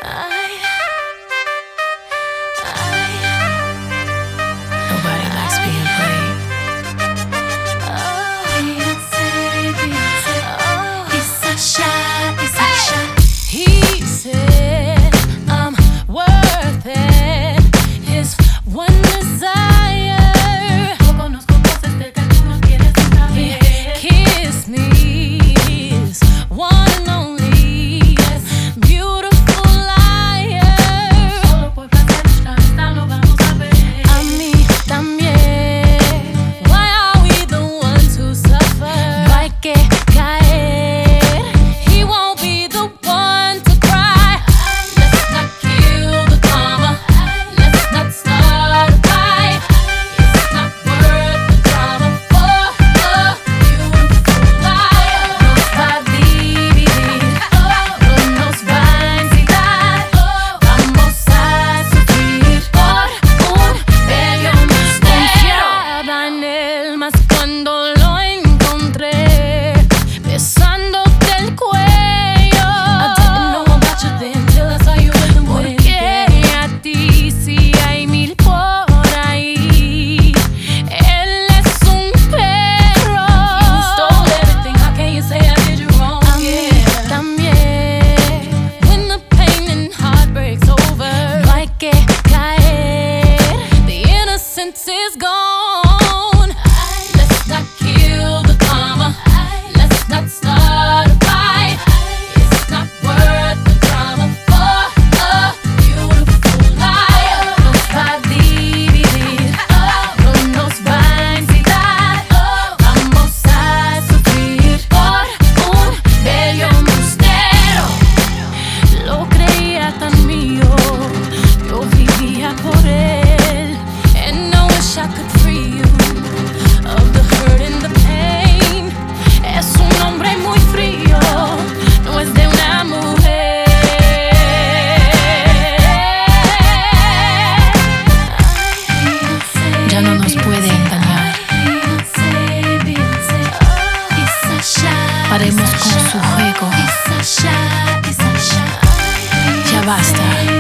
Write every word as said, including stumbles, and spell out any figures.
I, I, Nobody likes being played. Oh, Beyonce, Beyonce, oh, it's a shot, it's a shot. He said I'm worth it. His one desire. No conozco cosas del que tú no quieres saber. Kiss me, his one and only, yes, beautiful liar. Solo por placer nuestra amistad no vamos a ver. A mí también. Why are we the ones who suffer? No hay que caer. He won't be the one to cry. Let's not kill the karma. Let's not start a fight. It's not worth the drama for a beautiful liar. Nos va a dividir, no nos va a incitar. Vamos a sufrir por un bello misterio. Confiaba en él más cuando lo encontré besándote el cuello. I didn't know about you then till I saw you with the wind. Porque a ti sí hay mil por ahí. Él es un perro. You stole everything. How can you say I did you wrong? A mí también. When the pain and heartbreak's over, no hay que caer. The innocence is gone. Let's not kill the karma. Let's not start a fight. It's not worth the drama for a beautiful liar. Nos va a dividir, no nos va a incitar. Vamos a sufrir por un bello misterio. Lo creía tan mío, yo vivía por él. And I wish I could free you of the hurt and the pain. Es un hombre muy frío, no es de una mujer. Ya no nos puede engañar. Paremos con su juego. Ya basta.